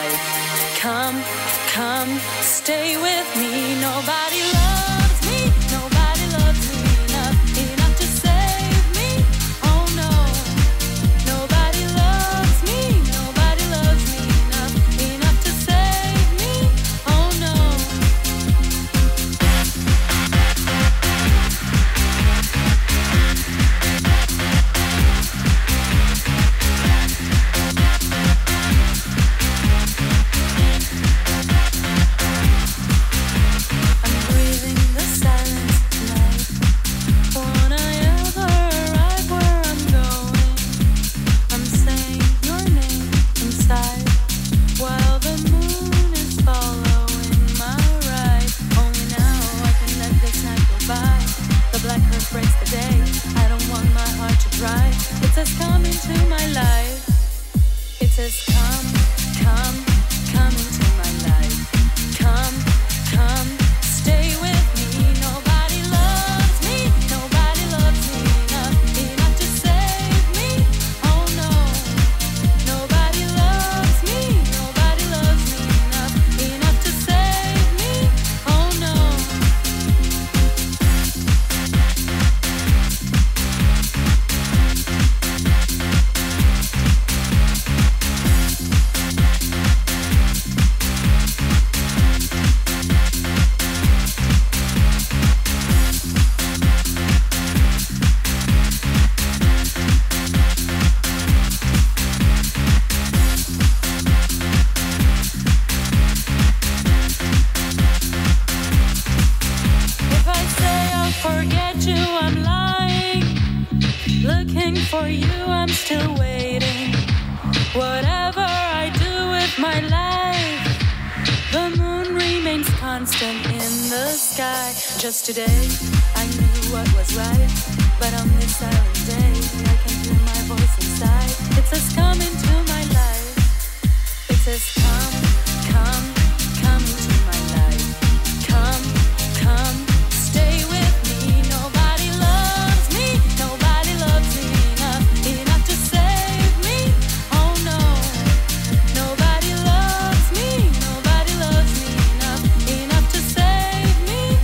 Speaker 3: life. Come, come, stay with me. Nobody loves me, nobody loves me enough to save me. Oh no, nobody loves me enough to save me. Oh no. Just today, I knew what was right, but on this silent day, I can hear my voice inside. It says come into my life. It says come, come, come into my life. Come, come, stay with me. Nobody loves me enough to save me. Oh no, nobody loves me enough to save me.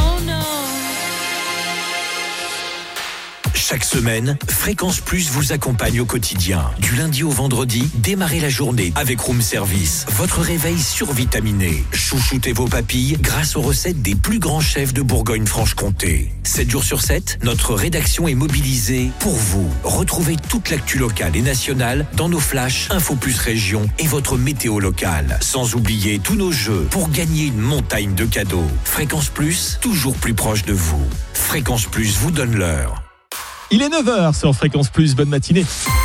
Speaker 1: Chaque semaine, Fréquence Plus vous accompagne au quotidien. Du lundi au vendredi, démarrez la journée avec Room Service. Votre réveil survitaminé. Chouchoutez vos papilles grâce aux recettes des plus grands chefs de Bourgogne-Franche-Comté. 7 jours sur 7, notre rédaction est mobilisée pour vous. Retrouvez toute l'actu locale et nationale dans nos flashs Info Plus Région et votre météo locale. Sans oublier tous nos jeux pour gagner une montagne de cadeaux. Fréquence Plus, toujours plus proche de vous. Fréquence Plus vous donne l'heure.
Speaker 2: Il est 9h sur Fréquence Plus, bonne matinée.